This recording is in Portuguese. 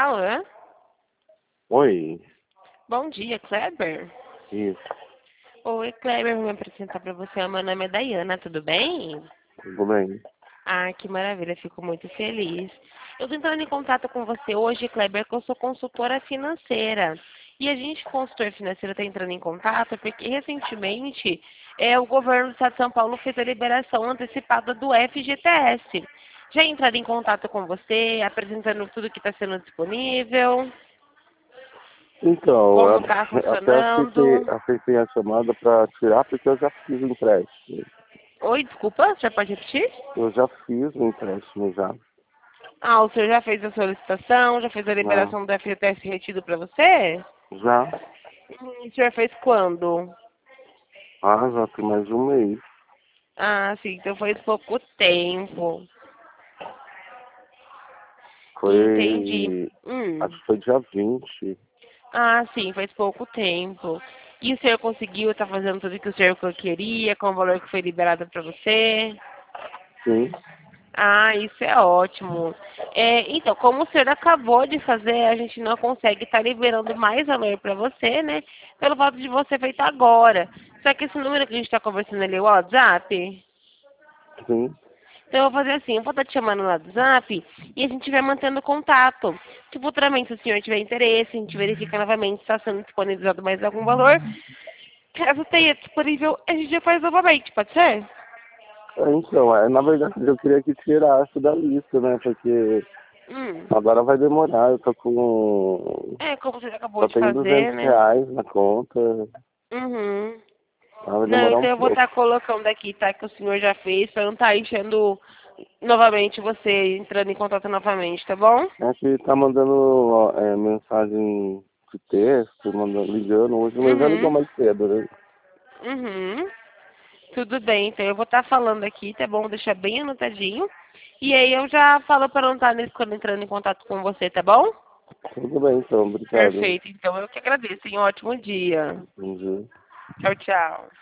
fala? Oi, Bom dia, Kleber. isso, Oi, Kleber, vou me apresentar para você. Meu nome é Dayana, tudo bem? tudo bem? Ah, que maravilha, fico muito feliz. Eu estou entrando em contato com você hoje, Kleber, que eu sou consultora financeira. E a gente, consultor financeiro, está entrando em contato porque recentemente o governo do estado de São Paulo fez a liberação antecipada do FGTS. Já entraram em contato com você, apresentando tudo que está sendo disponível, Então, como está até funcionando. aceitei a chamada para tirar porque eu já fiz o empréstimo. Oi, desculpa, já pode repetir? Eu já fiz o empréstimo já. Ah, o senhor já fez a solicitação, já fez a Já, liberação do FGTS retido para você? já, O senhor fez quando? já tem mais de um mês. Ah, sim, então faz pouco tempo. Entendi. Foi, acho Hum. que foi dia 20. Ah, sim, faz pouco tempo. E o senhor conseguiu estar fazendo tudo que o senhor queria, com o valor que foi liberado para você? Sim, Ah, isso é ótimo. Então, como o senhor acabou de fazer, a gente não consegue estar liberando mais valor para você, né? Pelo fato de você feito agora. Só que esse número que a gente está conversando ali é o WhatsApp. sim. Então, eu vou fazer assim, eu vou estar te chamando no WhatsApp e a gente vai mantendo contato. Se futuramente o senhor tiver interesse, a gente verifica novamente se está sendo disponibilizado mais algum valor. Caso tenha disponível, a gente já faz novamente, pode ser? Então, na verdade eu queria que tirasse da lista, né? Porque Hum. agora vai demorar, eu tô com... Como você acabou Só de tenho fazer, 200 né? reais na conta, Uhum. vai Não, demorar um então eu vou estar pouco. colocando aqui, tá? Que o senhor já fez, para não estar enchendo novamente você entrando em contato novamente, tá bom? É que tá mandando mensagem de texto, mandando, ligando hoje, mas já ligou Uhum. mais cedo, né? Uhum. Tudo bem, então eu vou estar falando aqui, tá bom? Deixar bem anotadinho. E aí eu já falo para não estar quando entrando em contato com você, tá bom? Tudo bem, então, obrigado. Perfeito, então eu que agradeço. Um ótimo dia. Bom dia. Tchau, tchau.